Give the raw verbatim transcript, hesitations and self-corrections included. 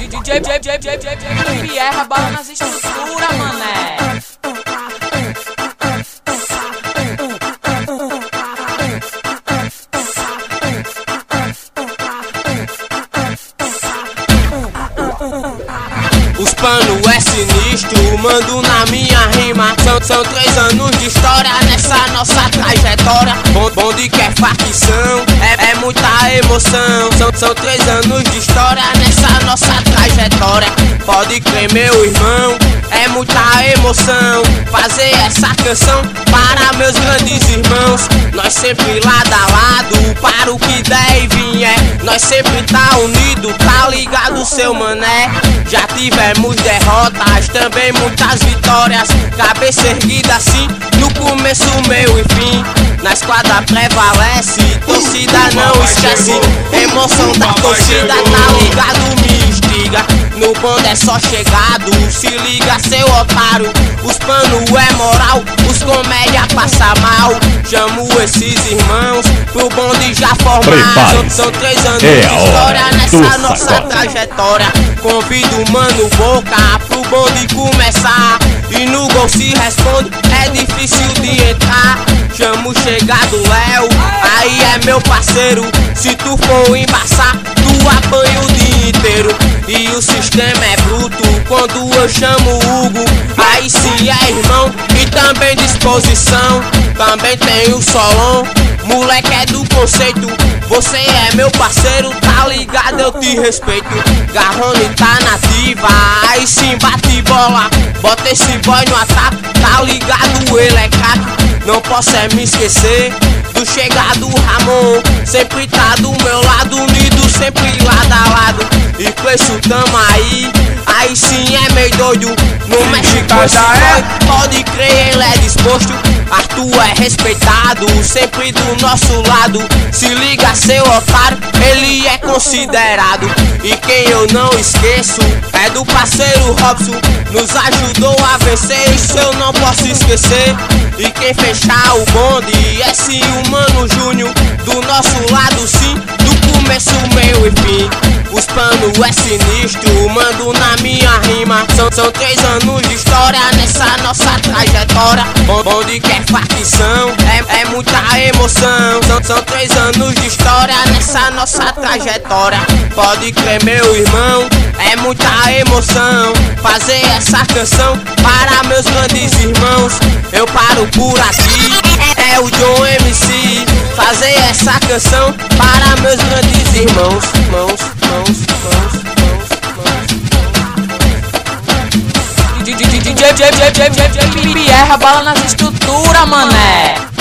D J Pierra bala nas estruturas, mané. Os pano é sinistro, mando na minha rima. São, são três anos de história nessa nossa trajetória. Bonde que é facção, é, é muita emoção. São, são três anos de história nessa nossa trajetória. Pode crer, meu irmão, é muita emoção fazer essa canção para meus grandes irmãos. Nós sempre lado a lado, para o que der e vier. Nós sempre tá unido, tá ligado, seu mané. Já tivemos derrotas, também muitas vitórias. Cabeça erguida assim, no começo, meio e fim. Na esquadra prevalece, torcida não esquece. Emoção da torcida, tá ligado, me instiga. No bonde é só chegado, se liga, seu otário. Os pano é moral, os comédia passa mal. Chamo esses irmãos pro bonde já formado. São três anos é de história nessa nossa sacode. trajetória. Convido o mano Boca pro bonde começar. E no gol se responde, é difícil de entrar. Chamo chegado Léo, aí é meu parceiro. Se tu for embaçar, tu apanha o dia inteiro. E o sistema é bruto quando eu chamo Hugo. Aí sim é irmão e também disposição. Também tem o Solon, moleque é do conceito. Você é meu parceiro, tá ligado, eu te respeito. Garrone tá nativa, aí sim bate bola. Bota esse boy no ataque, tá ligado, ele é craque. Não posso é me esquecer do chegado Ramon. Sempre tá do meu lado, unido, sempre lado a lado. E com isso tamo aí, aí sim é meio doido. No México esse boy, pode crer, ele é disposto. Arthur é respeitado, sempre do nosso lado. Se liga, seu otário, ele é considerado. E quem eu não esqueço é do parceiro Robson. Nos ajudou a vencer, isso eu não posso esquecer. E quem fechar o bonde é sim o Mano Júnior. Do nosso lado sim, do começo, meio e fim. Os pano é sinistro, mando na minha rima. São, são três anos de história nessa nossa trajetória. Bonde que é facção, é, é muita emoção. São, são três anos de história nessa nossa trajetória. Pode crer, meu irmão, é muita emoção fazer essa canção para meus grandes irmãos. Eu paro por aqui, é o John M C. Fazer essa canção para meus grandes irmãos. Mãos, mãos, mãos, mãos, mãos. D J Pierra bala nas estruturas, mané.